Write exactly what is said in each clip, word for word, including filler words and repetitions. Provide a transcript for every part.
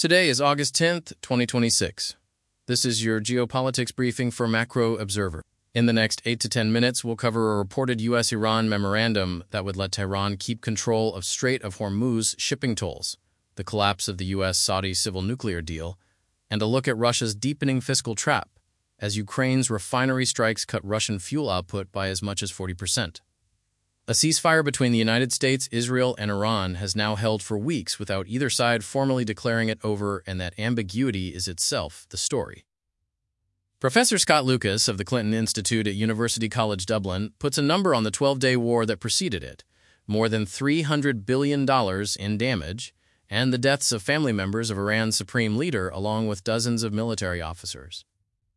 Today is August tenth, twenty twenty-six. This is your geopolitics briefing for Macro Observer. In the next eight to ten minutes, we'll cover a reported U S Iran memorandum that would let Tehran keep control of Strait of Hormuz shipping tolls, the collapse of the U S Saudi civil nuclear deal, and a look at Russia's deepening fiscal trap as Ukraine's refinery strikes cut Russian fuel output by as much as forty percent. A ceasefire between the United States, Israel, and Iran has now held for weeks without either side formally declaring it over, and that ambiguity is itself the story. Professor Scott Lucas of the Clinton Institute at University College Dublin puts a number on the twelve-day war that preceded it, more than three hundred billion dollars in damage, and the deaths of family members of Iran's supreme leader along with dozens of military officers.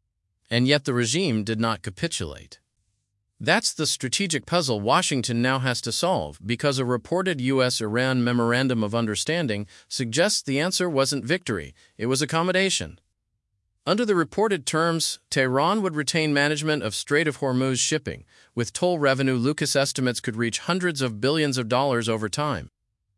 And yet the regime did not capitulate. That's the strategic puzzle Washington now has to solve, because a reported U S Iran Memorandum of Understanding suggests the answer wasn't victory, it was accommodation. Under the reported terms, Tehran would retain management of Strait of Hormuz shipping. With toll revenue, Lucas estimates could reach hundreds of billions of dollars over time.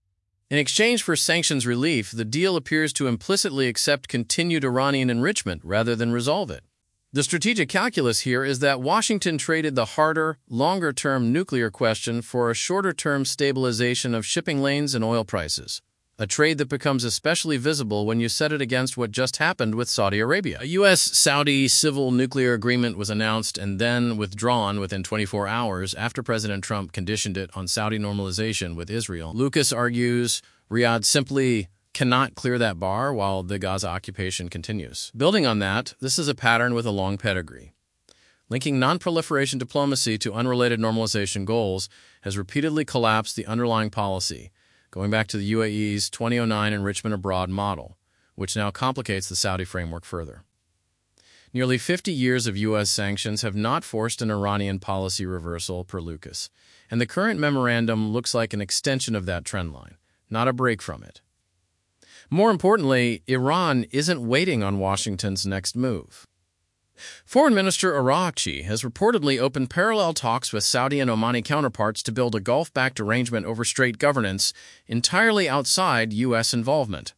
In exchange for sanctions relief, the deal appears to implicitly accept continued Iranian enrichment rather than resolve it. The strategic calculus here is that Washington traded the harder, longer-term nuclear question for a shorter-term stabilization of shipping lanes and oil prices, a trade that becomes especially visible when you set it against what just happened with Saudi Arabia. A U S-Saudi civil nuclear agreement was announced and then withdrawn within twenty-four hours after President Trump conditioned it on Saudi normalization with Israel. Lucas argues Riyadh simply cannot clear that bar while the Gaza occupation continues. Building on that, this is a pattern with a long pedigree. Linking non-proliferation diplomacy to unrelated normalization goals has repeatedly collapsed the underlying policy, going back to the U A E's two thousand nine enrichment abroad model, which now complicates the Saudi framework further. Nearly fifty years of U S sanctions have not forced an Iranian policy reversal, per Lucas, and the current memorandum looks like an extension of that trend line, not a break from it. More importantly, Iran isn't waiting on Washington's next move. Foreign Minister Araghchi has reportedly opened parallel talks with Saudi and Omani counterparts to build a Gulf-backed arrangement over strait governance entirely outside U S involvement,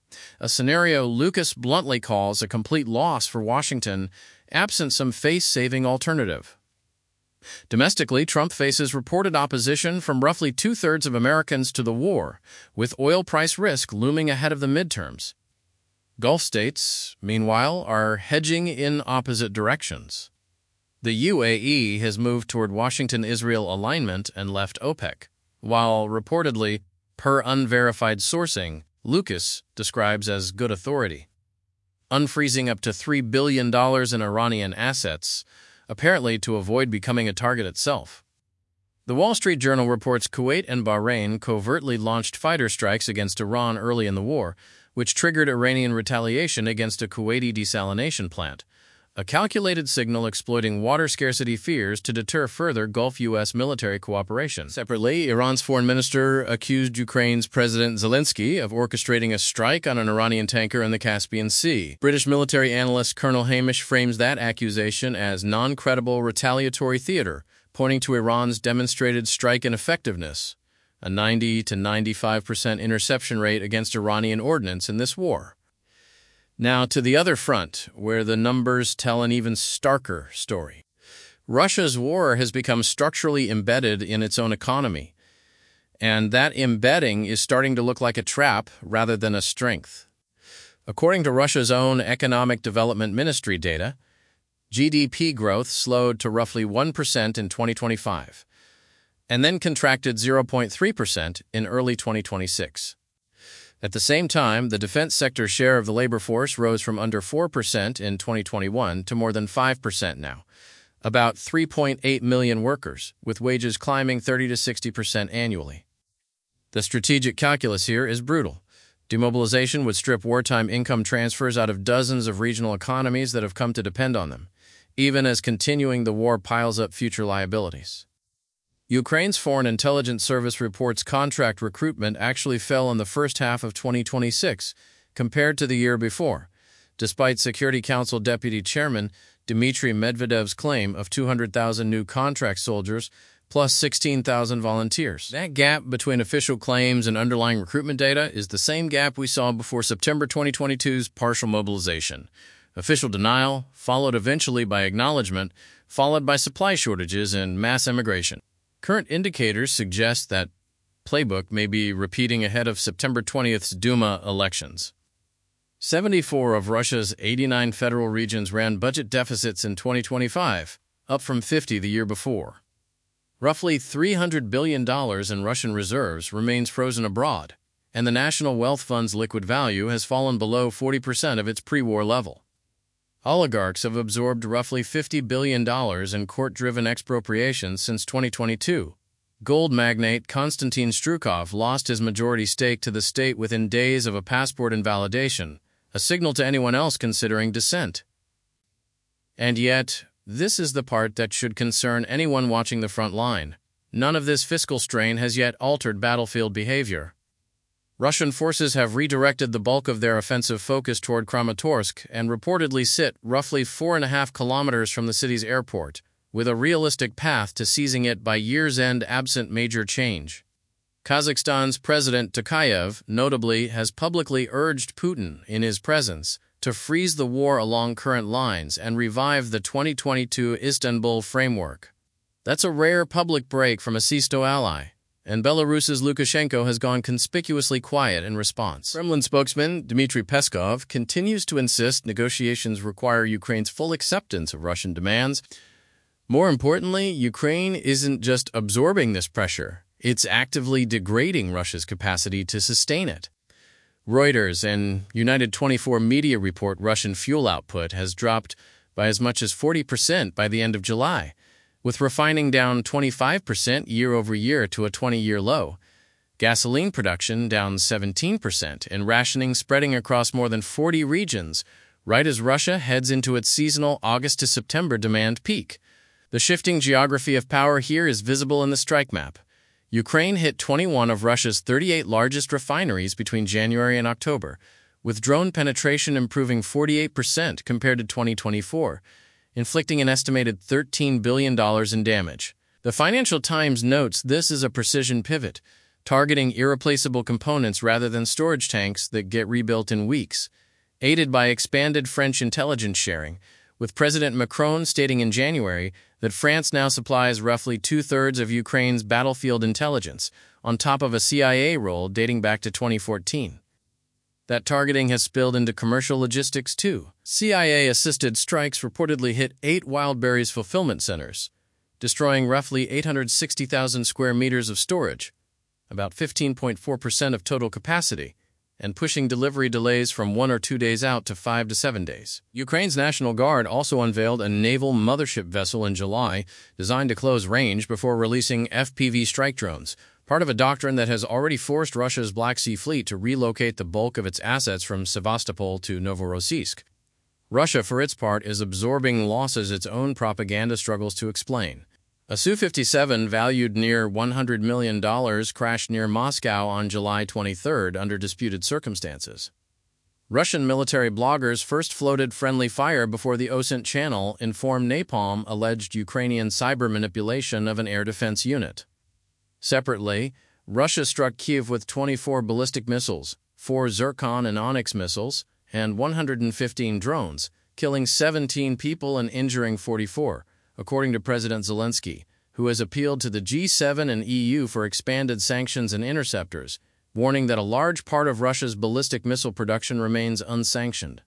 a scenario Lucas bluntly calls a complete loss for Washington, absent some face-saving alternative. Domestically, Trump faces reported opposition from roughly two-thirds of Americans to the war, with oil price risk looming ahead of the midterms. Gulf states, meanwhile, are hedging in opposite directions. The U A E has moved toward Washington-Israel alignment and left OPEC, while reportedly, per unverified sourcing, Lucas describes as good authority, unfreezing up to three billion dollars in Iranian assets, apparently to avoid becoming a target itself. The Wall Street Journal reports Kuwait and Bahrain covertly launched fighter strikes against Iran early in the war, which triggered Iranian retaliation against a Kuwaiti desalination plant, a calculated signal exploiting water scarcity fears to deter further Gulf-U S military cooperation. Separately, Iran's foreign minister accused Ukraine's President Zelensky of orchestrating a strike on an Iranian tanker in the Caspian Sea. British military analyst Colonel Hamish frames that accusation as non-credible retaliatory theater, pointing to Iran's demonstrated strike ineffectiveness, a ninety to ninety-five percent interception rate against Iranian ordnance in this war. Now to the other front, where the numbers tell an even starker story. Russia's war has become structurally embedded in its own economy, and that embedding is starting to look like a trap rather than a strength. According to Russia's own Economic Development Ministry data, G D P growth slowed to roughly one percent in twenty twenty-five, and then contracted zero point three percent in early twenty twenty-six. At the same time, the defense sector share of the labor force rose from under four percent in twenty twenty-one to more than five percent now, about three point eight million workers, with wages climbing thirty to sixty percent annually. The strategic calculus here is brutal. Demobilization would strip wartime income transfers out of dozens of regional economies that have come to depend on them, even as continuing the war piles up future liabilities. Ukraine's Foreign Intelligence Service reports contract recruitment actually fell in the first half of twenty twenty-six compared to the year before, despite Security Council Deputy Chairman Dmitry Medvedev's claim of two hundred thousand new contract soldiers plus sixteen thousand volunteers. That gap between official claims and underlying recruitment data is the same gap we saw before September twenty twenty-two's partial mobilization. Official denial, followed eventually by acknowledgement, followed by supply shortages and mass immigration. Current indicators suggest that playbook may be repeating ahead of September twentieth's Duma elections. seventy-four of Russia's eighty-nine federal regions ran budget deficits in twenty twenty-five, up from fifty the year before. Roughly three hundred billion dollars in Russian reserves remains frozen abroad, and the National Wealth Fund's liquid value has fallen below forty percent of its pre-war level. Oligarchs have absorbed roughly fifty billion dollars in court-driven expropriations since twenty twenty-two. Gold magnate Konstantin Strukov lost his majority stake to the state within days of a passport invalidation, a signal to anyone else considering dissent. And yet, this is the part that should concern anyone watching the front line. None of this fiscal strain has yet altered battlefield behavior. Russian forces have redirected the bulk of their offensive focus toward Kramatorsk and reportedly sit roughly four and a half kilometers from the city's airport, with a realistic path to seizing it by year's end absent major change. Kazakhstan's President Tokayev, notably, has publicly urged Putin, in his presence, to freeze the war along current lines and revive the twenty twenty-two Istanbul framework. That's a rare public break from a C S T O ally, and Belarus's Lukashenko has gone conspicuously quiet in response. Kremlin spokesman Dmitry Peskov continues to insist negotiations require Ukraine's full acceptance of Russian demands. More importantly, Ukraine isn't just absorbing this pressure, it's actively degrading Russia's capacity to sustain it. Reuters and United twenty-four media report Russian fuel output has dropped by as much as forty percent by the end of July, with refining down twenty-five percent year-over-year to a twenty-year low, gasoline production down seventeen percent, and rationing spreading across more than forty regions, right as Russia heads into its seasonal August to September demand peak. The shifting geography of power here is visible in the strike map. Ukraine hit twenty-one of Russia's thirty-eight largest refineries between January and October, with drone penetration improving forty-eight percent compared to twenty twenty-four, inflicting an estimated thirteen billion dollars in damage. The Financial Times notes this is a precision pivot, targeting irreplaceable components rather than storage tanks that get rebuilt in weeks, aided by expanded French intelligence sharing, with President Macron stating in January that France now supplies roughly two-thirds of Ukraine's battlefield intelligence, on top of a C I A role dating back to twenty fourteen. That targeting has spilled into commercial logistics, too. C I A-assisted strikes reportedly hit eight Wildberries fulfillment centers, destroying roughly eight hundred sixty thousand square meters of storage, about fifteen point four percent of total capacity, and pushing delivery delays from one or two days out to five to seven days. Ukraine's National Guard also unveiled a naval mothership vessel in July designed to close range before releasing F P V strike drones, part of a doctrine that has already forced Russia's Black Sea Fleet to relocate the bulk of its assets from Sevastopol to Novorossiysk. Russia, for its part, is absorbing losses its own propaganda struggles to explain. A S U fifty-seven valued near one hundred million dollars crashed near Moscow on July twenty-third under disputed circumstances. Russian military bloggers first floated friendly fire before the OSINT channel informed Napalm alleged Ukrainian cyber manipulation of an air defense unit. Separately, Russia struck Kyiv with twenty-four ballistic missiles, four Zircon and Onyx missiles, and one hundred fifteen drones, killing seventeen people and injuring forty-four, according to President Zelensky, who has appealed to the G seven and E U for expanded sanctions and interceptors, warning that a large part of Russia's ballistic missile production remains unsanctioned.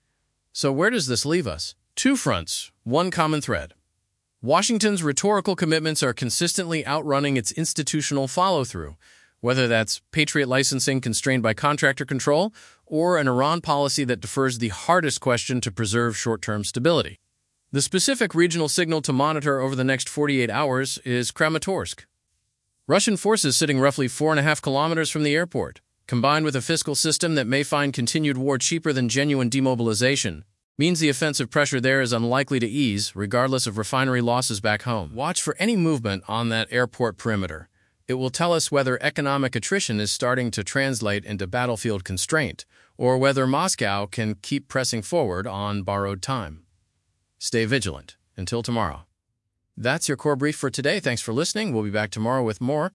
So where does this leave us? Two fronts, one common thread. Washington's rhetorical commitments are consistently outrunning its institutional follow-through, whether that's Patriot licensing constrained by contractor control or an Iran policy that defers the hardest question to preserve short-term stability. The specific regional signal to monitor over the next forty-eight hours is Kramatorsk. Russian forces sitting roughly four and a half kilometers from the airport, combined with a fiscal system that may find continued war cheaper than genuine demobilization, means the offensive pressure there is unlikely to ease, regardless of refinery losses back home. Watch for any movement on that airport perimeter. It will tell us whether economic attrition is starting to translate into battlefield constraint, or whether Moscow can keep pressing forward on borrowed time. Stay vigilant. Until tomorrow. That's your core brief for today. Thanks for listening. We'll be back tomorrow with more.